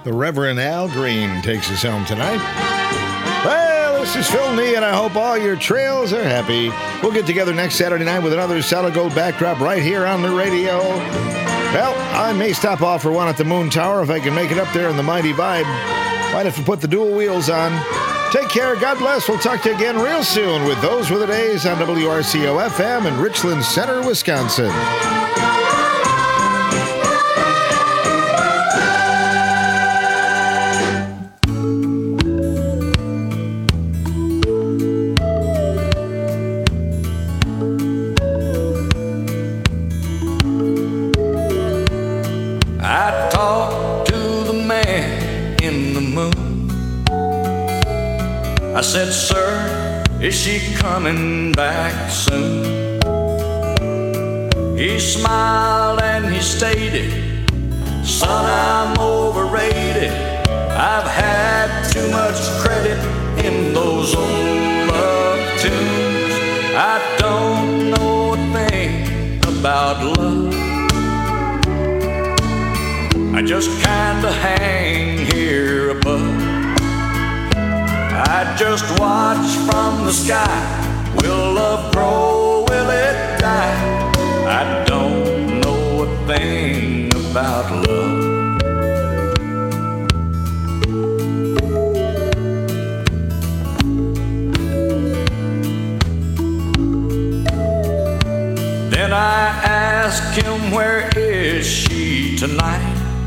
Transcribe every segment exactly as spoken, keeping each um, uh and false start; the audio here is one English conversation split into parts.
The Reverend Al Green takes us home tonight. Well, this is Phil Nee, and I hope all your trails are happy. We'll get together next Saturday night with another Solid Gold backdrop right here on the radio. Well, I may stop off for one at the Moon Tower if I can make it up there in the mighty vibe. Might have to put the dual wheels on. Take care. God bless. We'll talk to you again real soon with Those Were the Days on W R C O F M in Richland Center, Wisconsin. I said, sir, is she coming back soon? He smiled and he stated, son, I'm overrated. I've had too much credit in those old love tunes. I don't know a thing about love. I just kinda hang here above. I just watch from the sky. Will love grow? Will it die? I don't know a thing about love. Then I asked him, where is she tonight?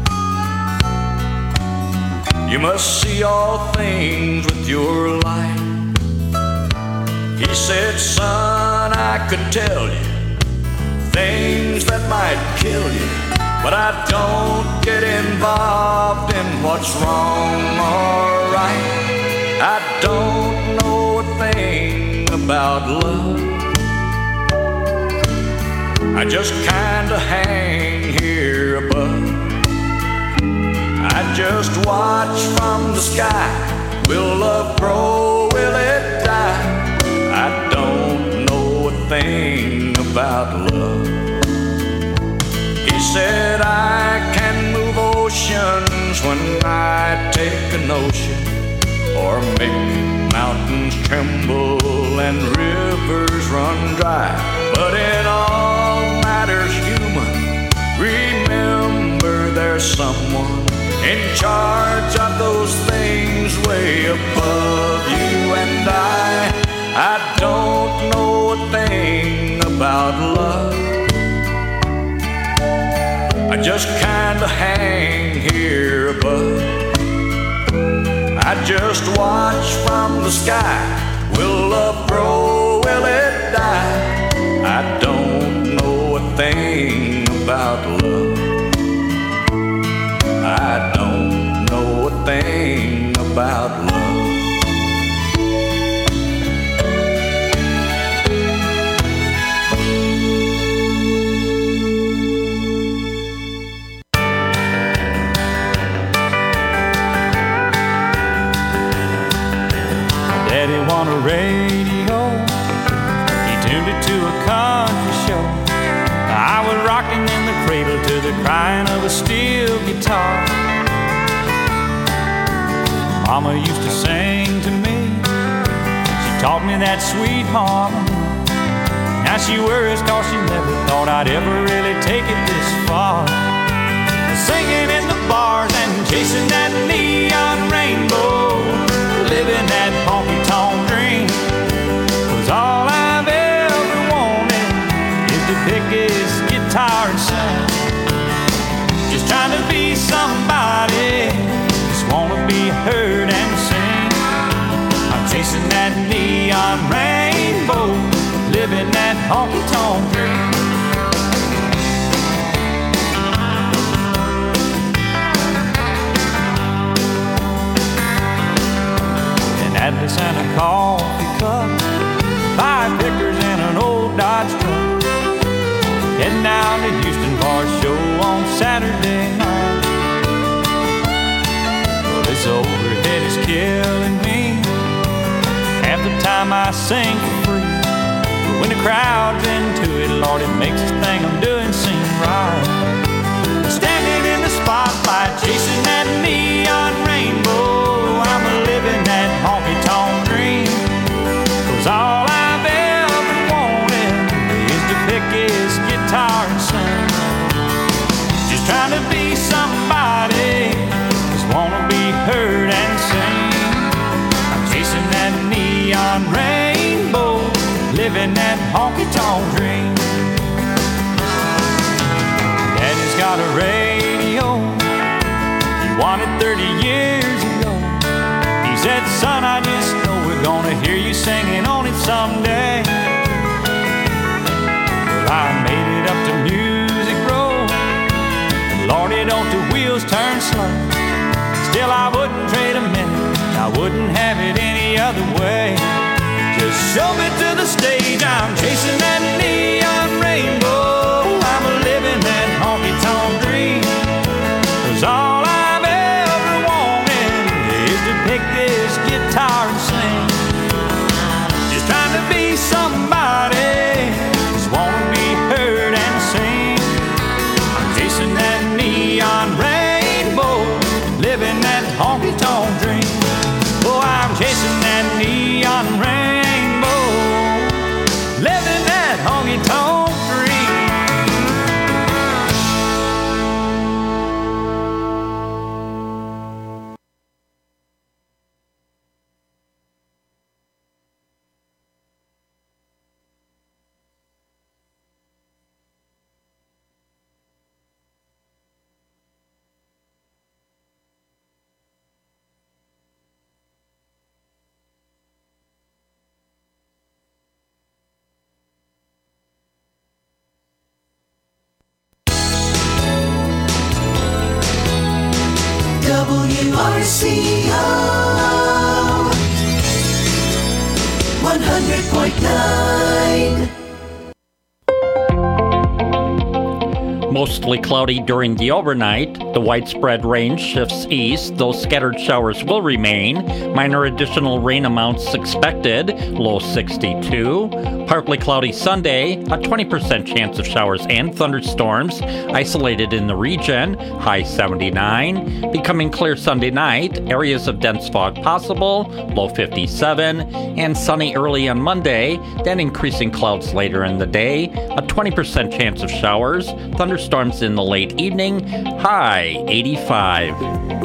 You must see all things with your light. He said, son, I could tell you things that might kill you, but I don't get involved in what's wrong or right. I don't know a thing about love. I just kinda hang here above. I just watch from the sky. Will love grow? Will it die? I don't know a thing about love. He said, I can move oceans when I take a notion, or make mountains tremble and rivers run dry. But in all matters human, remember there's someone in charge of those things way above you and I. I don't know a thing about love. I just kinda hang here above. I just watch from the sky. Will love grow? Will it die? I don't know a thing about love. I don't know a thing about love. Daddy won a radio. He tuned it to a country show. I was rocking in the cradle to the crying of a steel guitar. Mama used to sing to me. She taught me that sweet harmony. Now she worries cause she never thought I'd ever really take it this far. Singing in the bars and chasing that neon rainbow, living that honky-tonk dream. Cause all I've ever wanted is to pick his guitar and sing. Just trying to be somebody, just wanna be heard and sing. I'm chasing that neon rainbow, living that honky-tonk dream. Atlas and a coffee cup, five pickers and an old Dodge truck. Heading down to Houston for a show on Saturday night. Well, this overhead is killing me. Half the time I sing for free, but when the crowd's into it, Lord, it makes this thing I'm doing seem right. Standing in the spotlight, chasing that neon honky-tonk dream. Daddy's got a radio, he won it thirty years ago. He said, son, I just know we're gonna hear you singing on it someday. Well, I made it up to Music Row. Lordy, don't the wheels turn slow. Still, I wouldn't trade a minute, I wouldn't have it any other way. Just show me to the stage, I'm chasing that neon rainbow. I'm living that honky-tonk dream. 'Cause all I've ever wanted is to pick this guitar and sing. Just trying to be somebody, just wanna be heard and sing. I'm chasing that neon rainbow, living that honky-tonk dream. Oh, I'm chasing that neon rainbow, living that honky-tonk dream. W R C O one hundred point nine. Mostly cloudy during the overnight. The widespread range shifts east, though scattered showers will remain. Minor additional rain amounts expected, low sixty-two. Partly cloudy Sunday, a twenty percent chance of showers and thunderstorms, isolated in the region, high seventy-nine. Becoming clear Sunday night, areas of dense fog possible, low fifty-seven. And sunny early on Monday, then increasing clouds later in the day, a twenty percent chance of showers, thunderstorms Storms in the late evening, high eighty-five.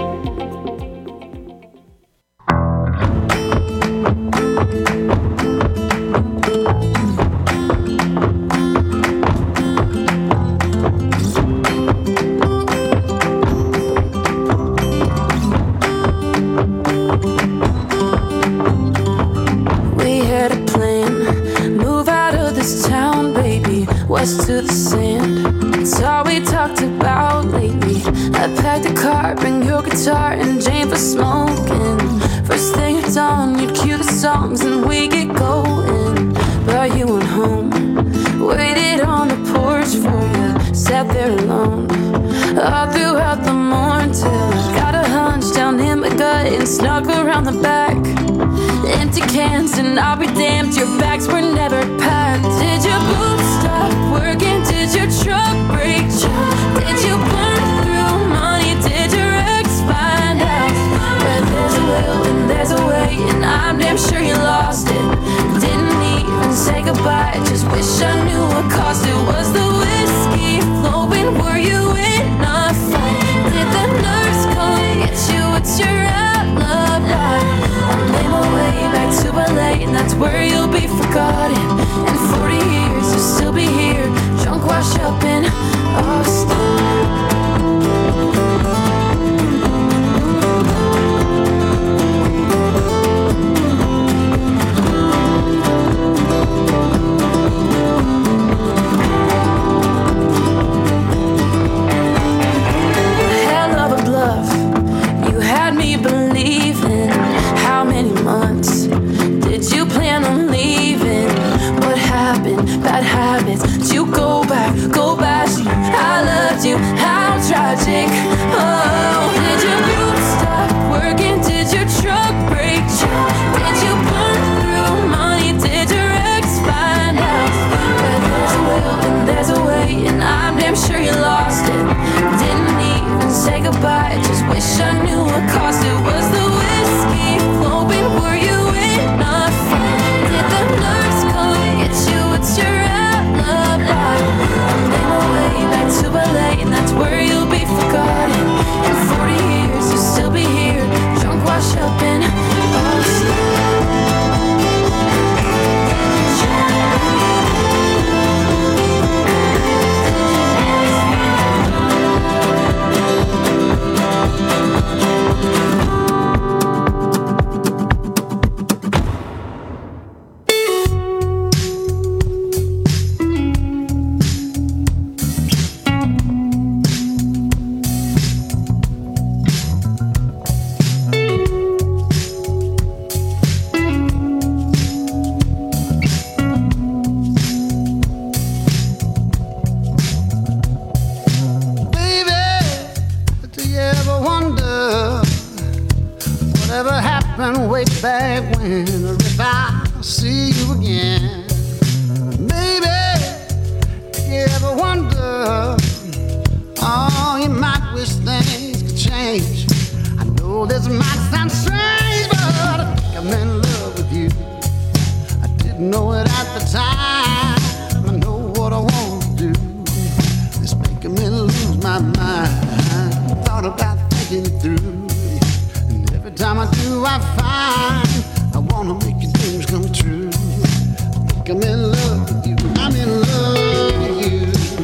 We had a plan, move out of this town, baby, west to the sand. It's all we talked about lately. I packed a car, bring your guitar and Jane for smoking. First thing at dawn, you'd cue the songs and we get going. But you went home, waited on the porch for you, sat there alone all throughout the morning till I got a hunch down in my gut and snuck around the back. Empty cans and I'll be damned, your bags were never packed. Did your boots stop working? Did your truck break down? Did you burn through money? Did your ex find out? Where there's a will and there's a way, and I'm damn sure you lost it. Didn't even say goodbye, just wish I knew what caused it. Was the whiskey flowing? Were you in a fight? Did the nurse come get you? What's your alibi? I made my way back to L A, and that's where you'll be forgotten. In forty years you'll still be here, drunk, washed up in Austin. darling, way back when, or if I see you again. Maybe if you ever wonder, oh, you might wish things could change. I know this might sound strange, but I think I'm in love with you. I didn't know it at the time. I know what I want to do. It's making me lose my mind. Thought about thinking it through. And every time I do, I find I wanna make your dreams come true. I think I'm in love with you. I'm in love with you.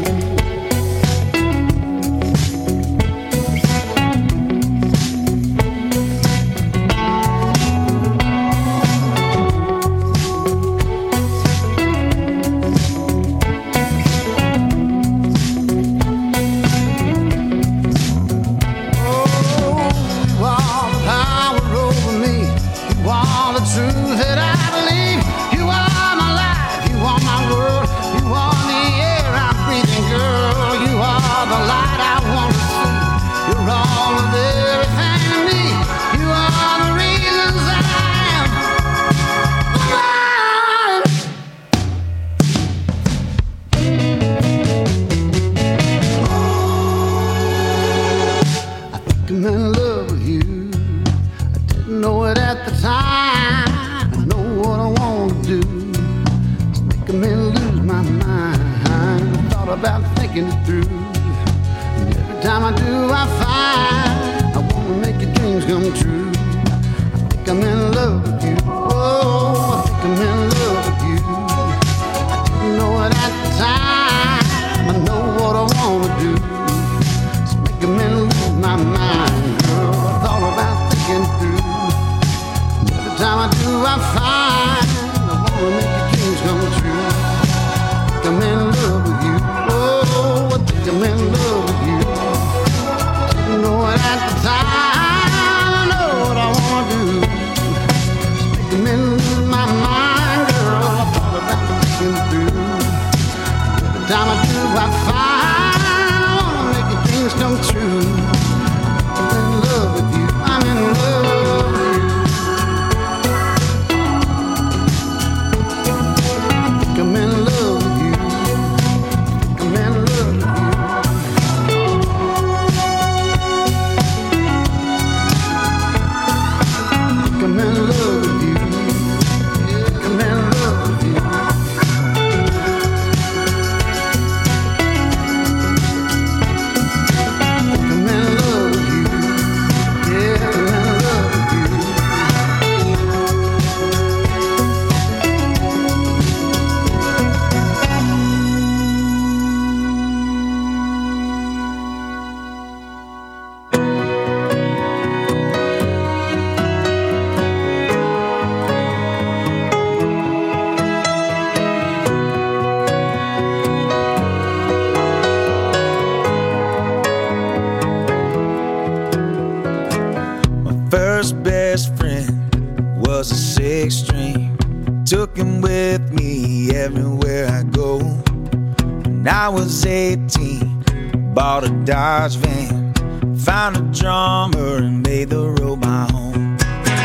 Dodge van, found a drummer and made the road my home.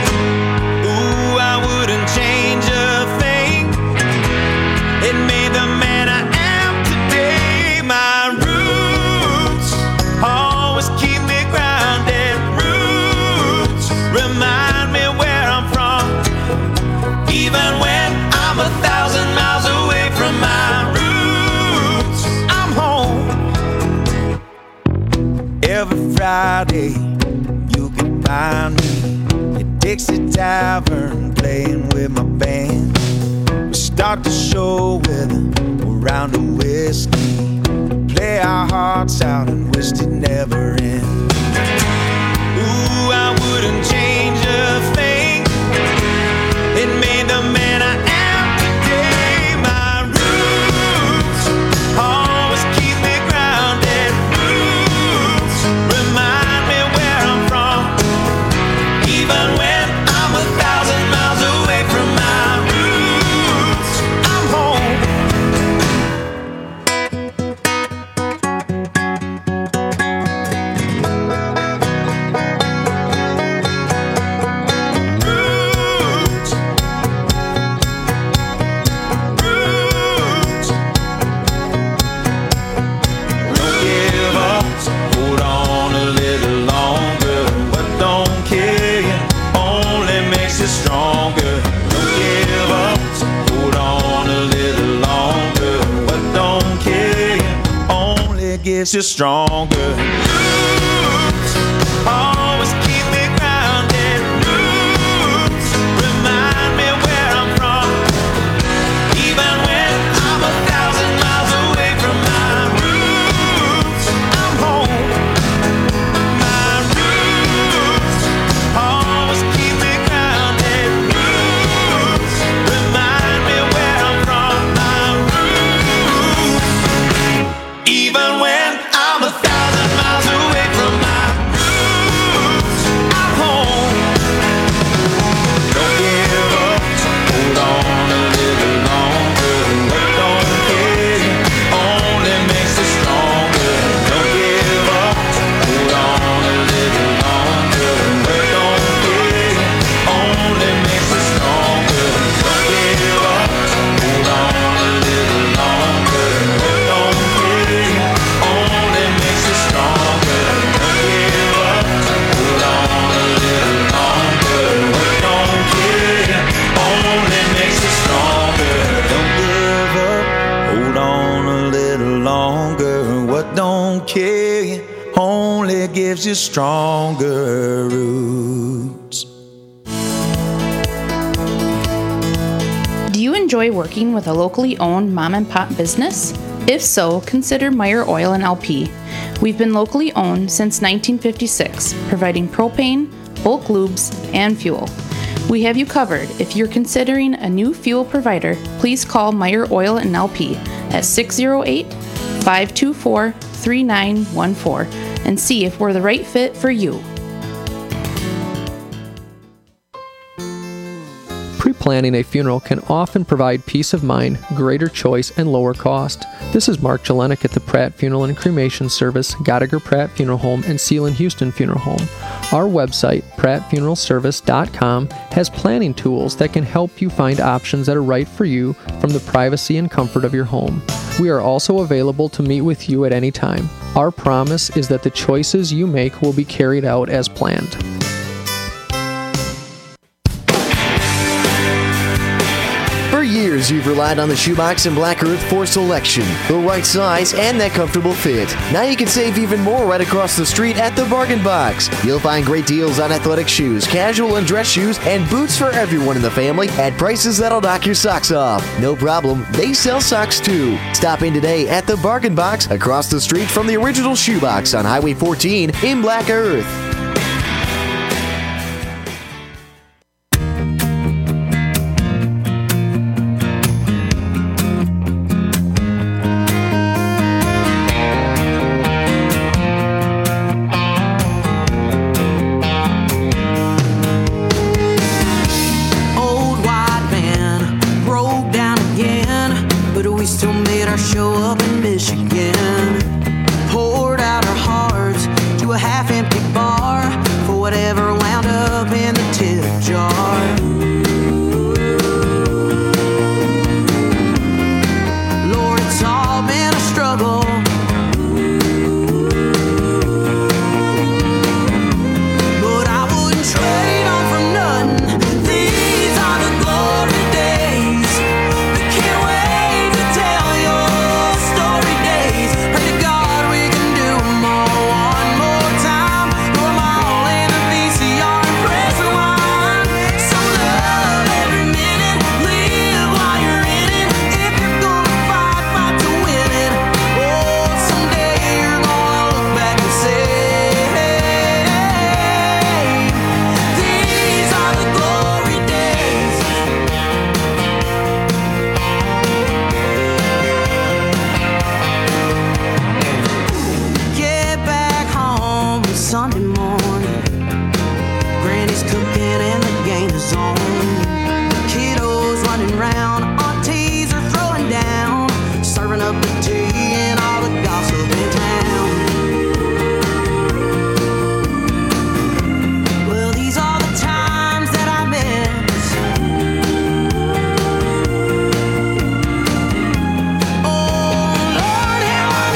Ooh, I wouldn't change a thing. It made the man I am today. My roots always keep me grounded. Roots remind me where I'm from, even when I'm a thousand miles away from my roots. I'm home. Every Friday, you can find me at Dixie Tavern playing with my band. We start the show with a round of whiskey, play our hearts out and wish it never end. Ooh, I wouldn't change a thing. It made the man I am today. My roots always keep me grounded. Roots remind me where I'm from, even when I'm a thousand miles away from my roots. I'm home. don't kill you, only makes you stronger. Don't give up, hold on a little longer. What don't kill you, only gives you stronger. Roots, always keep me grounded. Roots, remind me where I'm from. Even when I'm a thousand miles away from my roots, I'm home. My roots always keep me grounded. Roots remind me where I'm from. My roots, even when I'm a thousand miles away from my roots, I'm home. Don't give up, hold on a little longer. What don't kill you, only makes you stronger. Don't give up, hold on a little longer. What don't kill you, only makes you stronger. Don't give up, hold on a little longer. What don't kill you, only makes you stronger. Don't give up, hold on a little longer. What don't kill you, only makes you stronger. Don't give up, hold on a little longer. What don't kill you, only gives you stronger roots. Do you enjoy working with a locally owned mom and pop business? If so, consider Meyer Oil and L P. We've been locally owned since nineteen fifty-six, providing propane, bulk lubes, and fuel. We have you covered. If you're considering a new fuel provider, please call Meyer Oil and L P at six oh eight, five two four, three nine one four and see if we're the right fit for you. Pre-planning a funeral can often provide peace of mind, greater choice, and lower cost. This is Mark Jelenik at the Pratt Funeral and Cremation Service, Gotttiger Pratt Funeral Home, and Sealand Houston Funeral Home. Our website, pratt funeral service dot com, has planning tools that can help you find options that are right for you from the privacy and comfort of your home. We are also available to meet with you at any time. Our promise is that the choices you make will be carried out as planned. For years, you've relied on the Shoebox and Black Earth for selection, the right size, and that comfortable fit. Now you can save even more right across the street at the Bargain Box. You'll find great deals on athletic shoes, casual and dress shoes, and boots for everyone in the family at prices that'll knock your socks off. No problem, they sell socks too. Stop in today at the Bargain Box across the street from the original Shoebox on Highway fourteen in Black Earth.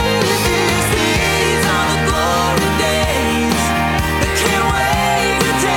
Can't wait to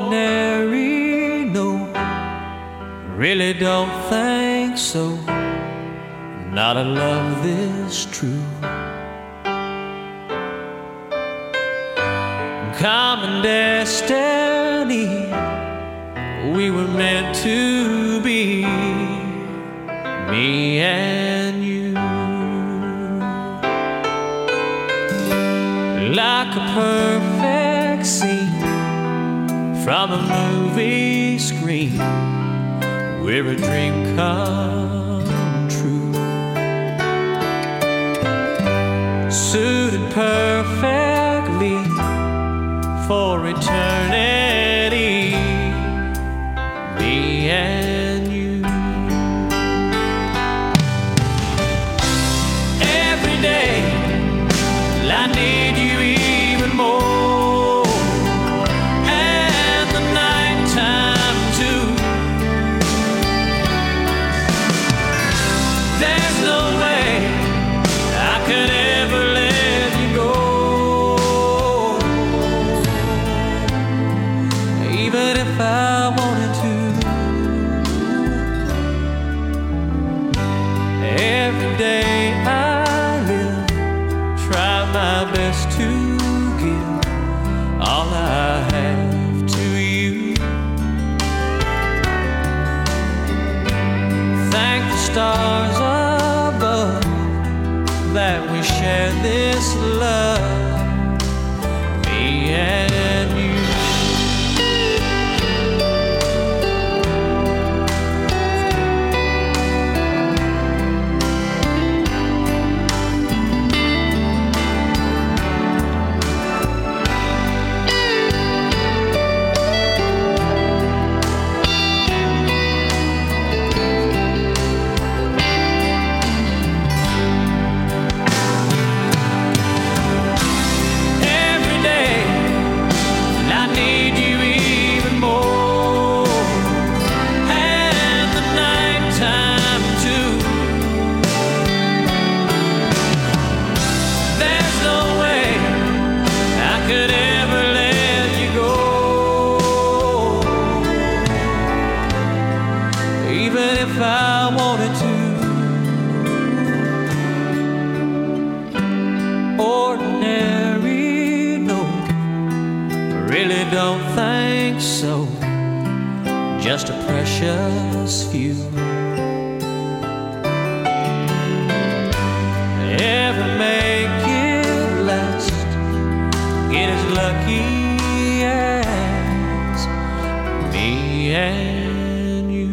ordinary, no, really don't think so. Not a love this true. Common destiny, we were meant to be, me and you. Like a perfect scene from a movie screen, we're a dream come true. Suited perfectly for eternity, me and you. Every day I need you even more, and the nighttime too. There's no way I could ever let you go, even if I wanted to. Every day I live, try my best to give all I have to you. Thank the stars above that we share this love, me and you. Don't think so, just a precious few. Ever make it last, get as lucky as me and you.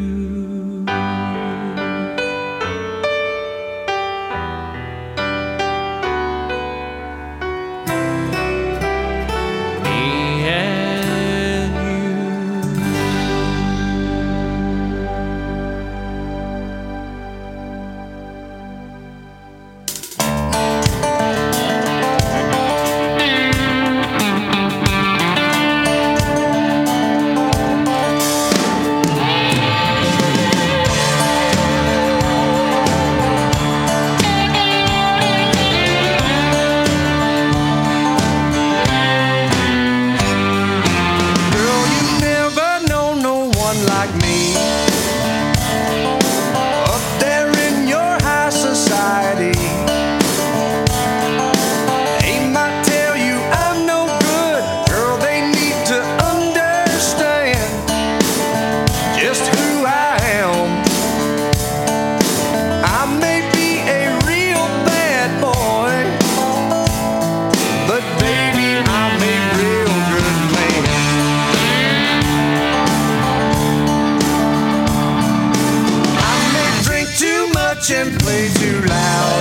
And play too loud,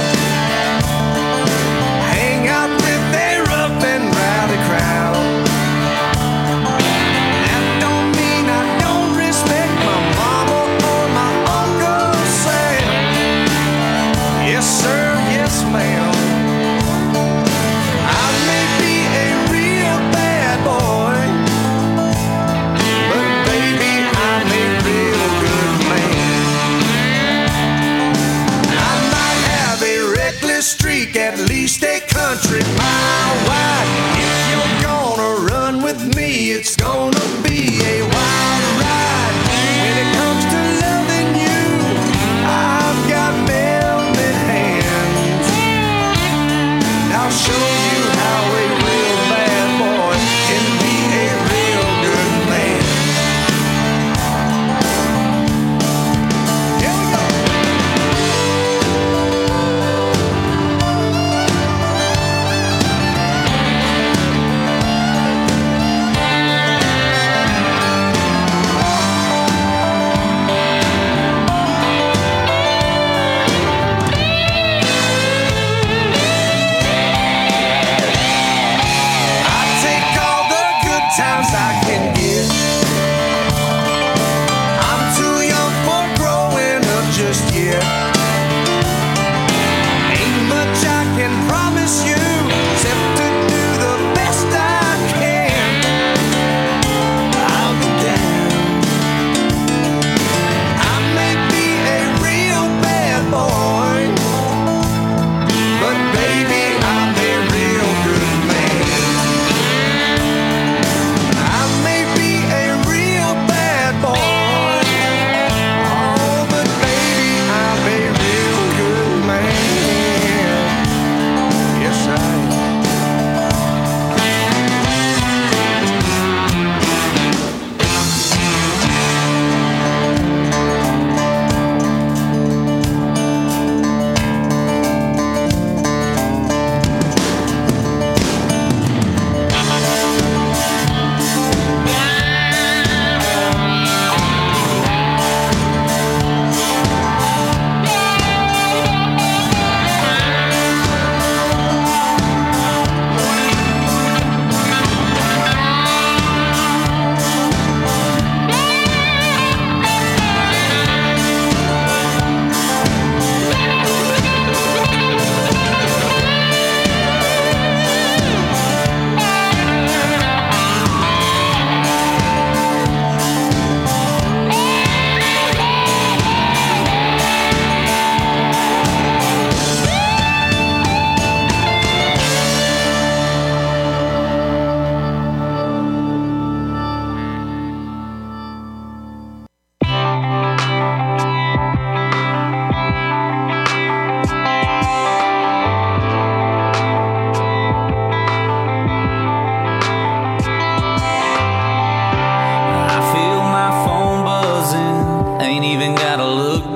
hang out with a rough and rowdy crowd. That don't mean I don't respect my mama or my uncle Sam. Yes sir, yes ma'am. I may be a real bad boy, but baby I'm a real good man. I'm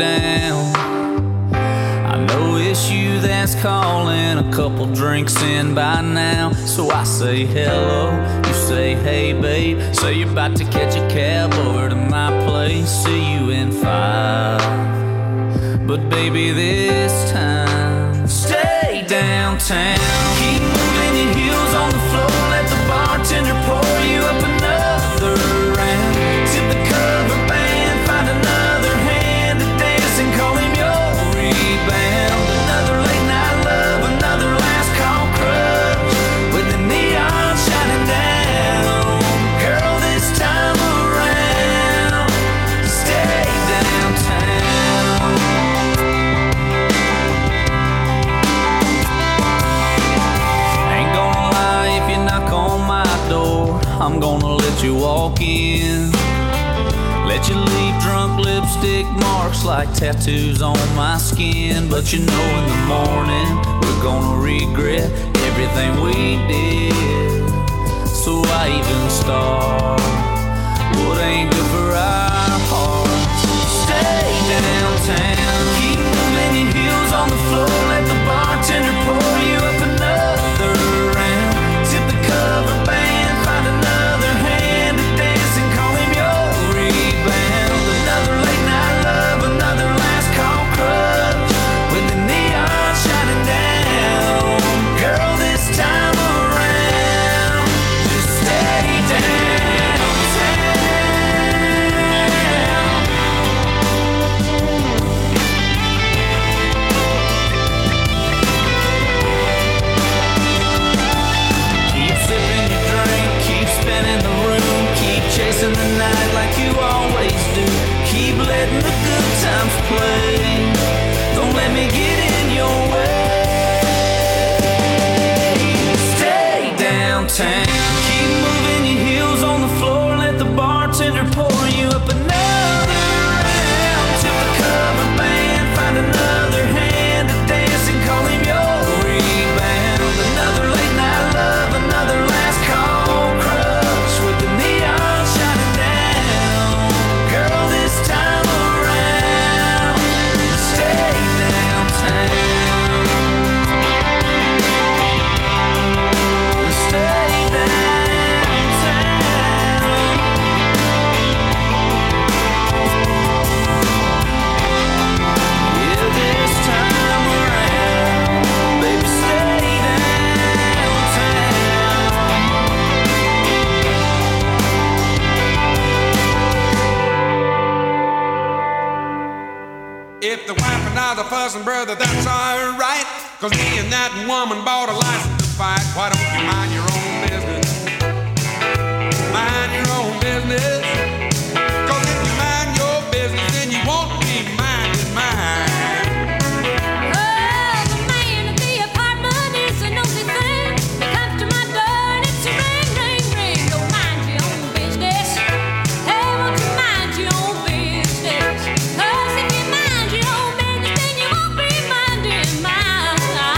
down. I know it's you that's calling, a couple drinks in by now. So I say hello, you say hey babe, say you're about to catch a cab over to my place. See you in five, but baby this time stay downtown. Keep moving your heels on the floor, let the bartender pour you up another round. Tip the cover band, find another hand to dance and call him your rebound. Another late night love, another last call crush, with the neon shining down. Girl, this time around, stay downtown. Ain't gonna lie, if you knock on my door, I'm gonna let you walk in. Let you leave drunk lipstick marks like tattoos on my skin. But you know in the morning we're gonna regret everything we did. So I even start what ain't good for our hearts. Stay downtown, keep moving your heels on the floor, let the bartender pour you up another round. Tip the cover band, find another hand to dance and call him your rebound. Another late night love, another last call crush, with the neon shining down. Girl, this time around, just stay downtown. Keep sipping your drink, keep spinning the room, keep chasing the night like you always do. Keep letting the good times play, don't let me get in your way. Stay downtown, keep moving your heels on the floor, let the bartender pour you up another round. Tip the cover band, find another hand to dance and call him your rebound. Another late night love, another last call crush, with the neon shining down. Girl, this time around, stay downtown. Stay downtown. Yeah, this time around, baby, stay downtown. If the wife and I are fussing, brother, that's alright. Cause me and that woman bought a license to fight. Why don't you mind your own business? Mind your own business. Cause if you mind your business, then you won't be minding mine. Oh, the man at the apartment is a nosy thing. He comes to my door and it's a ring, ring, ring. Don't mind your own business. Hey, won't you mind your own business? Cause if you mind your own business, then you won't be minding mine.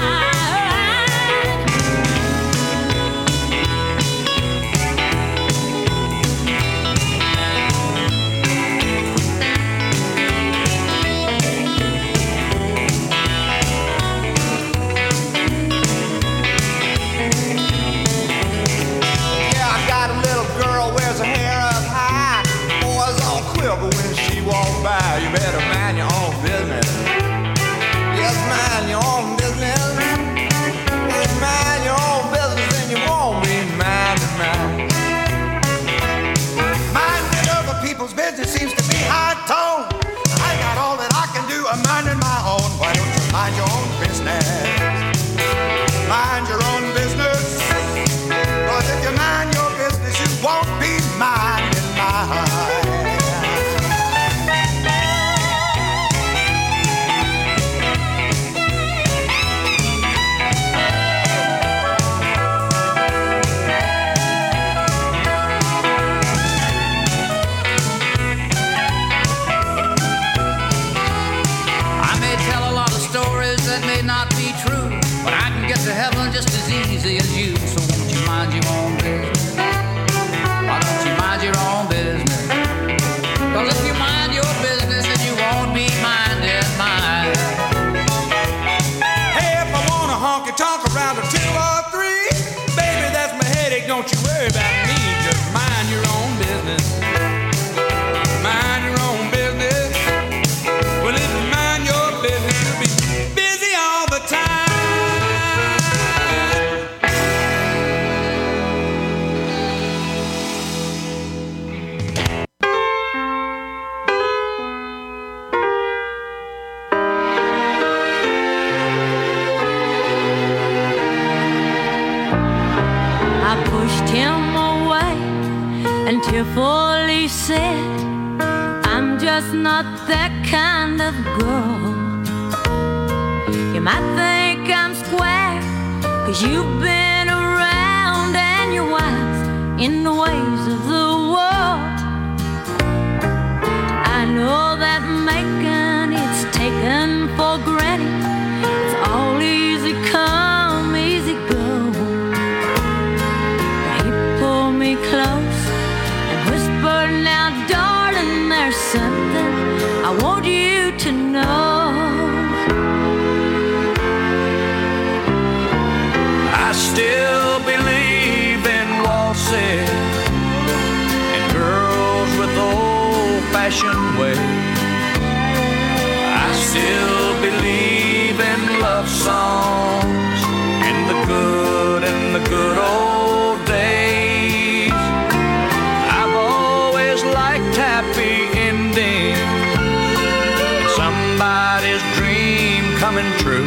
Yeah, I got a little girl, wears her hair up high. Boys all quiver when she walks by. You better mind your own business. Yes, mind your own business. Yes, mind your own business, and you won't be minding mine. Minding other people's business seems to be high tone. I got all that I can do. I'm minding my own. Why don't you mind your own business? Mind your own business. Cause if you mind your business, you won't be minding mine. always said I'm just not that kind of girl. You might think I'm square, cause you've been around and you're wise in the ways of the world. I know that making it's taken for granted. It's all easy come, easy go. He pulled me close and whispered, now darling, there's something I want you to know. I still believe in waltzes and girls with old-fashioned ways. I still believe in love songs and the good and the good old days. I've always liked happy endings and somebody's dream coming true.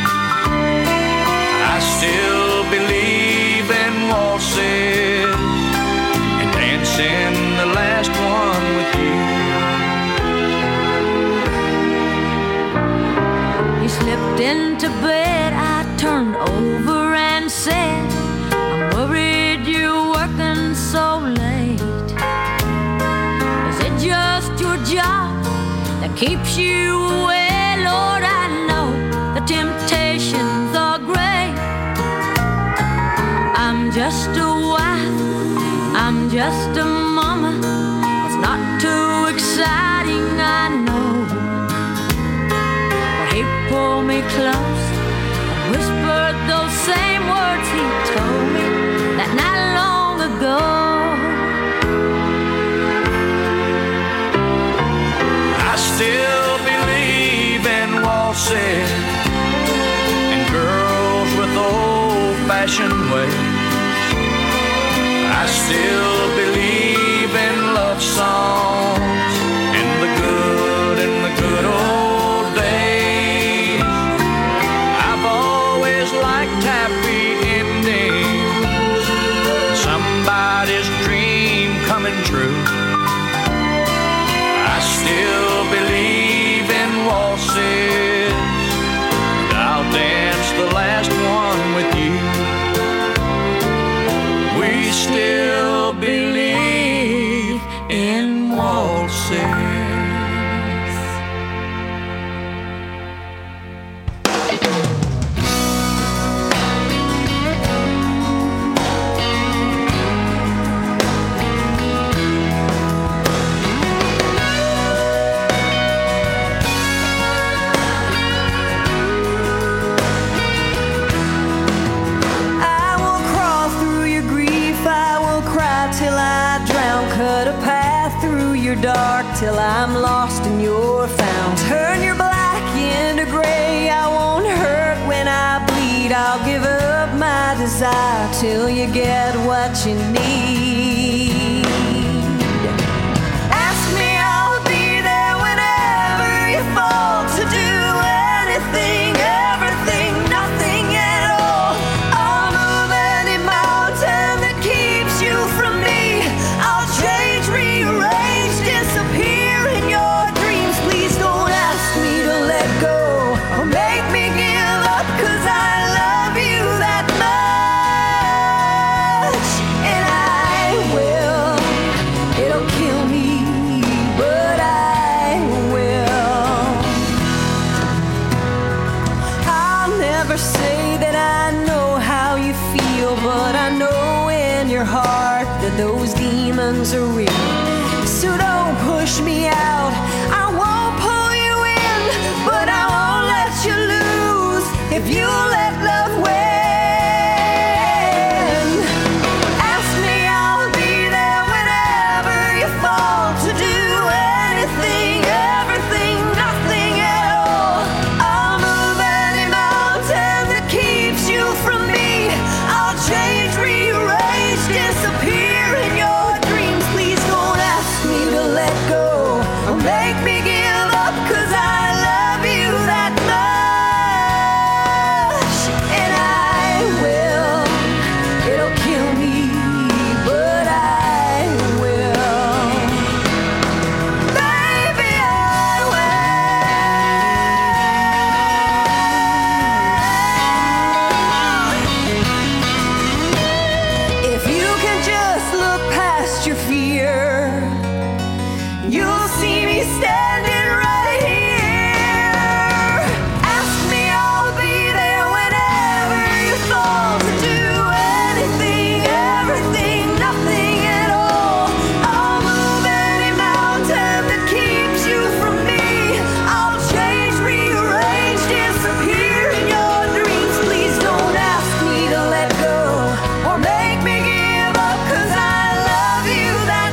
I still believe in waltzes and dancing the last one with you. He slipped into bed, I turned over and said, I'm worried you're working so late. Is it just your job that keeps you away? Lord, I know the temptations are great. I'm just a wife, I'm just a mama. It's not too exciting, I know. But he pulled me close and whispered those same words he told me that not long ago. I still believe in waltzes and girls with old-fashioned ways. I still believe in love songs and the good and the good old days. I've always liked happy endings, somebody's dream coming true. I still believe in waltzes, and I'll dance the last one with you. We still believe in waltzes. I will crawl through your grief, I will cry till I drown, cut a path through your dark till I'm lost and you're found. Turn your black into gray, I won't hurt when I bleed. I'll give up my desire till you get what you need. Ask me, I'll be there whenever you fall, to do anything, everything, nothing at all. I'll move any mountain that keeps you from me. I'll change, rearrange, disappear in your dreams. Please don't ask me to let go or make me give up, 'cause I love you that much. And I standing right here. Ask me, I'll be there whenever you fall to do anything, everything, nothing at all. I'll move any mountain that keeps you from me. I'll change, rearrange, disappear in your dreams. Please don't ask me to let go or make me give up, 'cause I love you that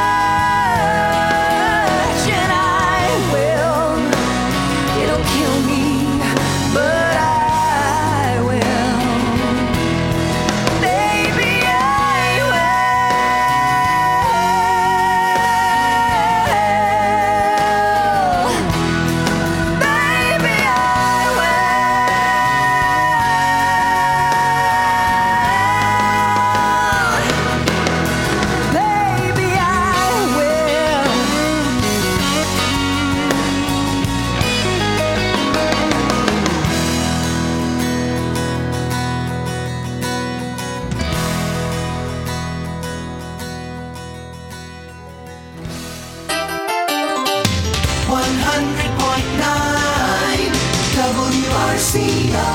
much, and I will. It'll kill me, but I will. Baby, I will. Baby, I will. Baby, I will. one hundred point nine W R C O.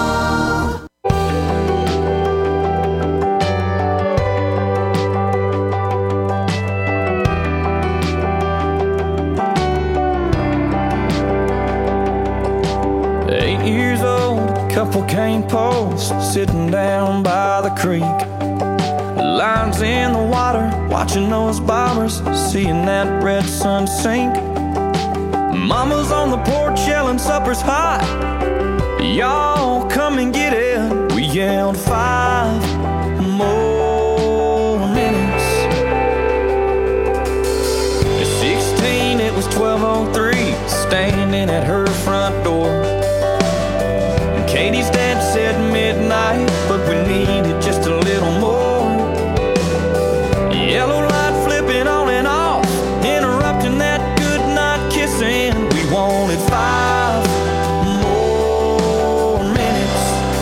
Eight years old, couple cane posts sitting down by the creek. Lines in the water, watching those bombers, seeing that red sun sink. Mama's on the porch yelling supper's hot. Y'all come and get it. We yelled five more minutes. At sixteen, it was twelve oh three, standing at her front door. And Katie's dad said midnight, but we needed just a little more. Yellow light flipping on and off, interrupting that good night kissing. We wanted five more minutes.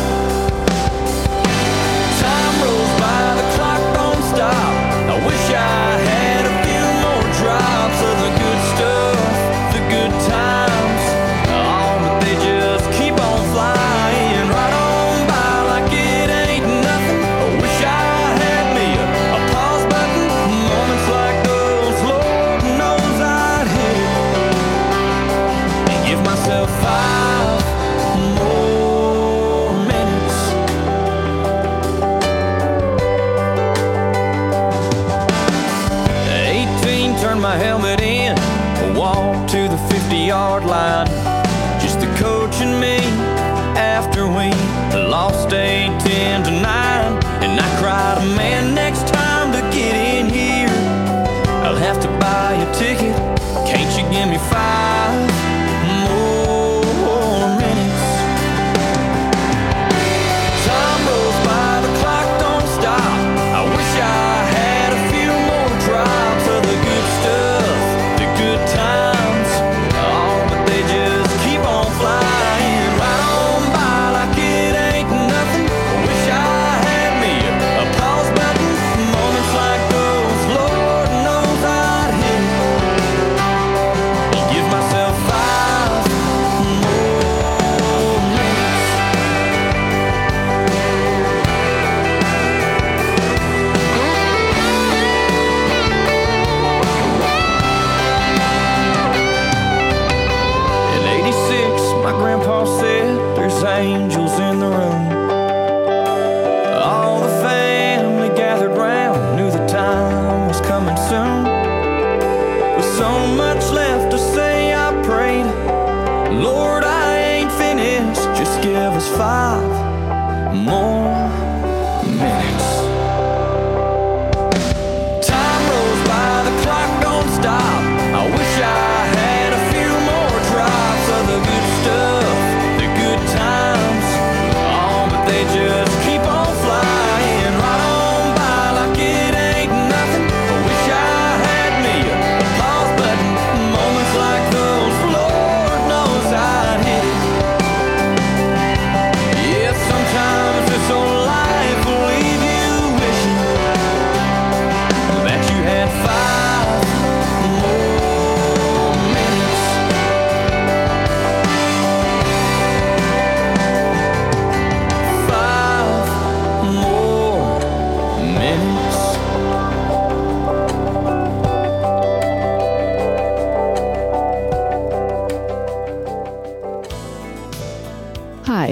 Time rolls by, the clock don't stop. I wish I had a few more drops of the good stuff, the good times. Oh, but they just keep on flying right on by like it ain't nothing. I wish I had me a, a pause button. Moments like those, Lord knows I'd hit it and give myself five more minutes. eighteen, turned my helmet in, walked to the fifty-yard line. Just the coach and me after we lost eight ten to nine. And I cried, man, next time to get in here, I'll have to buy a ticket. Can't you give me five more minutes? Time rolls by, the clock don't stop. I wish I had a few more drops of the good stuff, the good times. Oh, but they just keep on flying right on by like it ain't nothing. I wish I had me a, a pause button. Moments like those, Lord knows I'd hit it and give myself five more minutes. In eighty-six, my grandpa said there's angels in the room. All the family gathered round, knew the time was coming soon. With so much left to say, I prayed, Lord, I ain't finished, just give us five more minutes. Time rolls by, the clock don't stop. I wish I had a few more drops of the good stuff, the good times. Oh, but they just keep on flying right on by like it ain't nothing. I wish I had me a, a pause button. Moments like those, Lord knows I'd hit it. Yeah, sometimes this old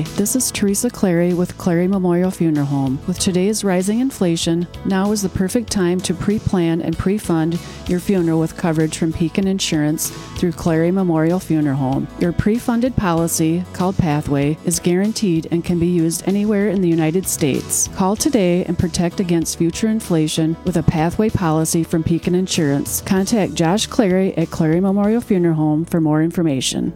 this is Teresa Clary with Clary Memorial Funeral Home. With today's rising inflation, now is the perfect time to pre-plan and pre-fund your funeral with coverage from Pekin Insurance through Clary Memorial Funeral Home. Your pre-funded policy, called Pathway, is guaranteed and can be used anywhere in the United States. Call today and protect against future inflation with a Pathway policy from Pekin Insurance. Contact Josh Clary at Clary Memorial Funeral Home for more information.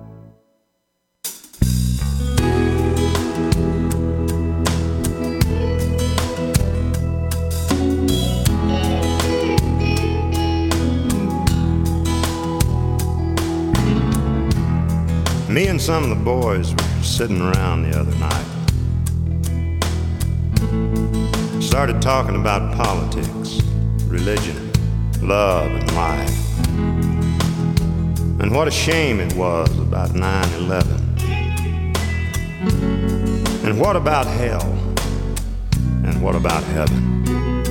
Me and some of the boys were sitting around the other night. Started talking about politics, religion, love, and life. And what a shame it was about nine eleven. And what about hell? And what about heaven?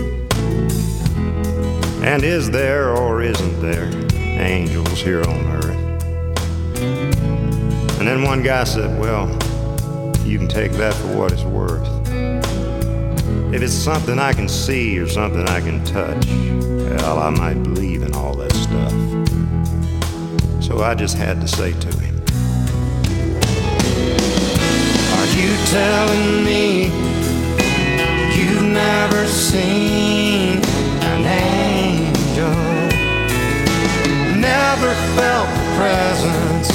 And is there or isn't there angels here on earth? And then one guy said, well, you can take that for what it's worth. If it's something I can see or something I can touch, well, I might believe in all that stuff. So I just had to say to him, are you telling me you've never seen an angel, never felt the presence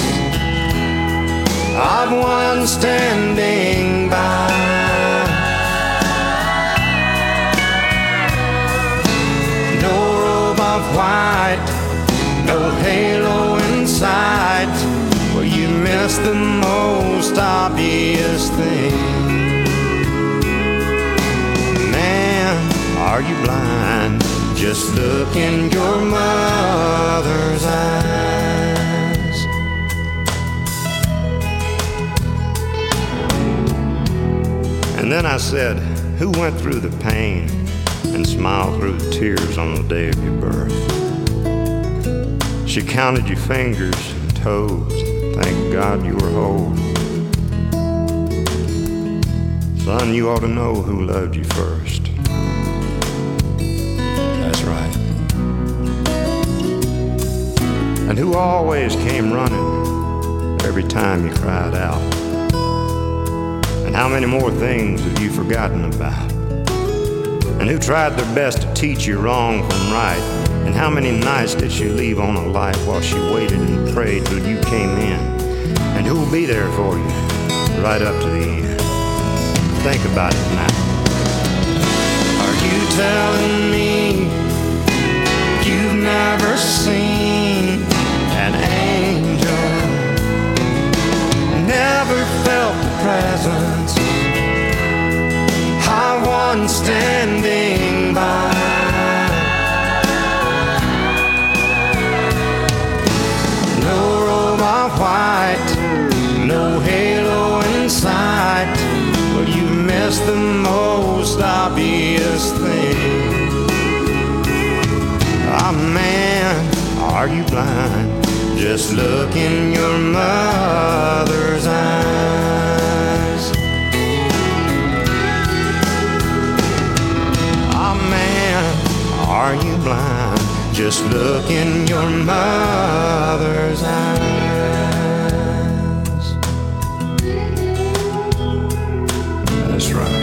of one standing by? No robe of white, no halo in sight, where you miss the most obvious thing. Man, are you blind? Just look in your mother's eyes. And then I said, who went through the pain and smiled through the tears on the day of your birth? She counted your fingers and toes, thank God you were whole. Son, you ought to know who loved you first. That's right. And who always came running every time you cried out. And how many more things have you forgotten about? And who tried their best to teach you wrong from right? And how many nights did she leave on a light while she waited and prayed till you came in? And who'll be there for you right up to the end? Think about it now. Are you telling me you've never seen an angel, never felt the presence of one standing by? No robe of white, no halo in sight, but you miss the most obvious thing. Ah, man, are you blind? Just look in your mother's eyes. Ah, man, are you blind? Just look in your mother's eyes. That's right.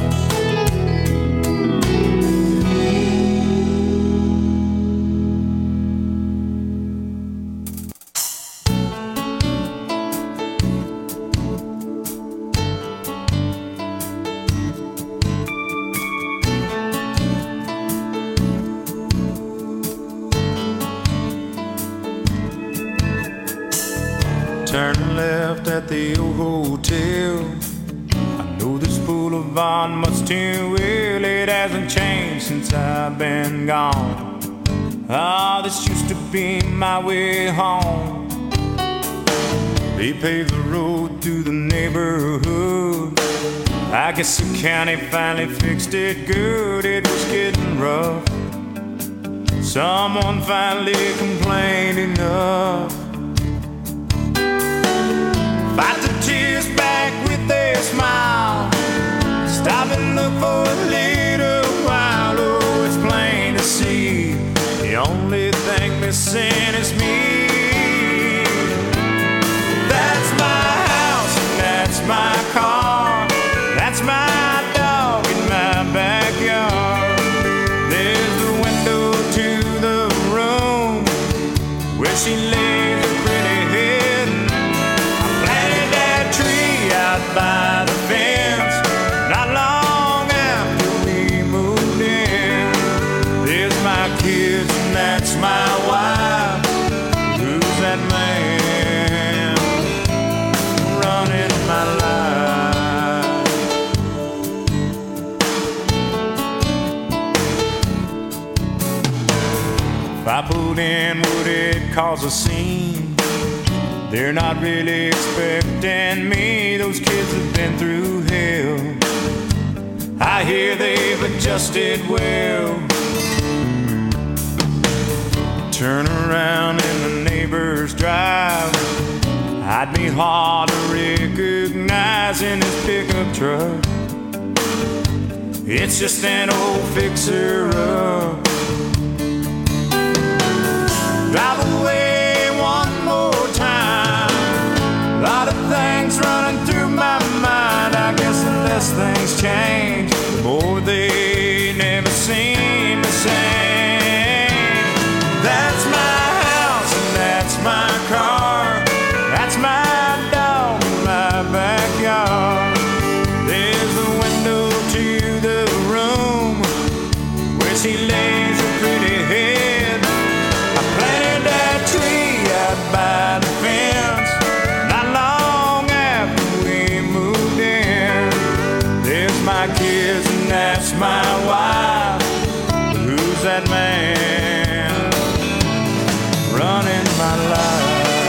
Turn left at the old hotel. I know this boulevard much too well. It hasn't changed since I've been gone. Ah, this used to be my way home. They paved the road through the neighborhood. I guess the county finally fixed it good. It was getting rough. Someone finally complained enough. Fight the tears back with their think missing is me. That's my house, and that's my car, that's my dog in my backyard. There's the window to the room where she lays her pretty head. I planted that tree out by the fence not long after we moved in. There's my kids and that's my wife. Who's that man running my life? If I pulled in, would it cause a scene? They're not really expecting me. Those kids have been through hell. I hear they've adjusted well. Turn around in the neighbor's drive, I'd be hard to recognize in his pickup truck. It's just an old fixer-up. Drive away one more time. A lot of things running through my mind. I guess unless things change, the more they never seem the same. That's my house and that's my car, that's my dog in my backyard. There's a window to the room where she lays her pretty head. I planted that tree out by the fence not long after we moved in. There's my kids and that's my wife. Who's that man running my life?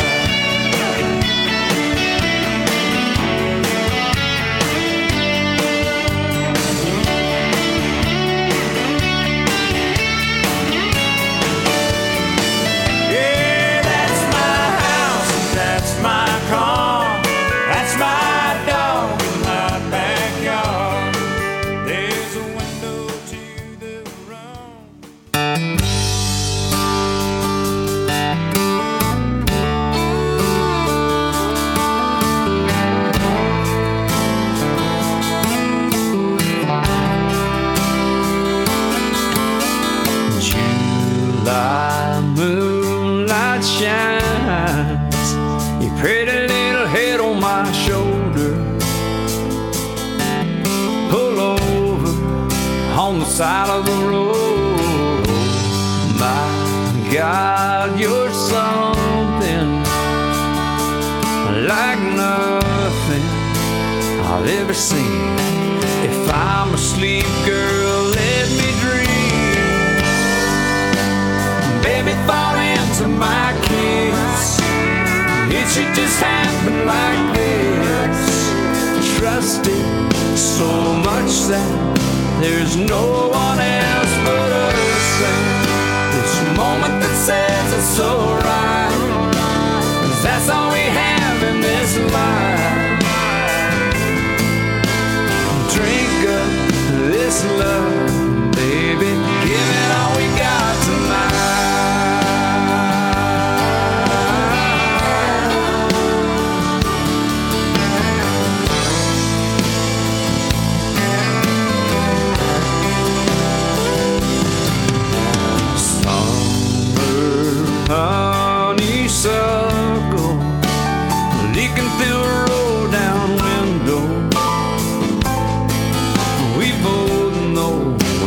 Yeah, that's my house and that's my car, that's my dog in my backyard. There's a window to the room. July moonlight shines, your pretty little head on my shoulder. Pull over on the side of the road. My God, you're something like nothing I've ever seen. If I'm asleep, girl, let me dream. Baby, fall into my kiss. It should just happen like this. Trust it so much that there's no one else but us. And this moment that says it's alright, 'cause that's all we have in this life. Drink up this love, baby, give it all we got tonight. Honeysuckle leaking through a roll down window. We both know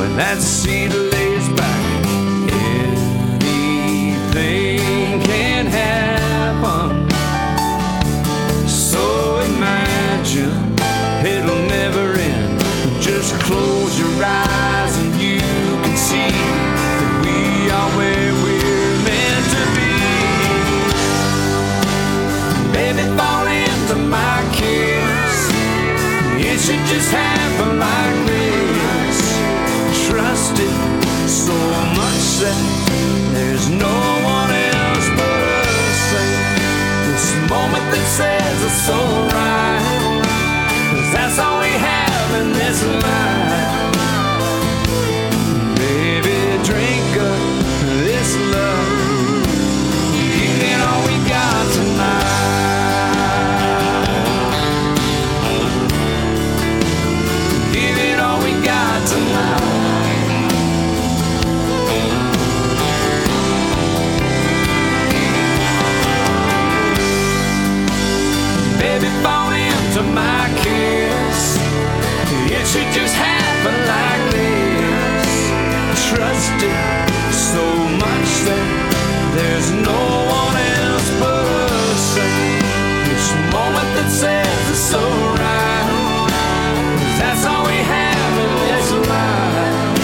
no one else but us. This moment that says it's so right, 'cause that's all we have in this life.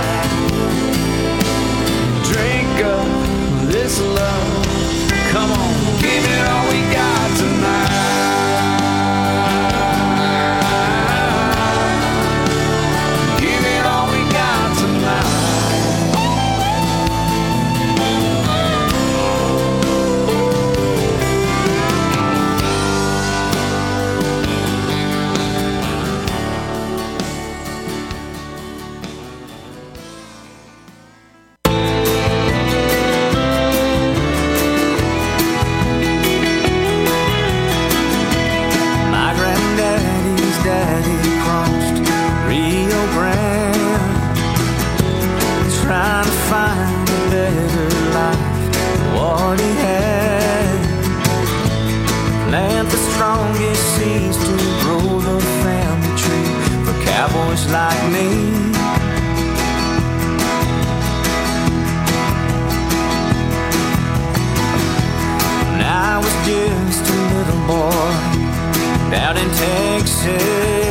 Drink up this love, come on, give it all we got tonight. Trying to find a better life than what he had. Plant the strongest seeds to grow the family tree for cowboys like me. When I was just a little boy out in Texas,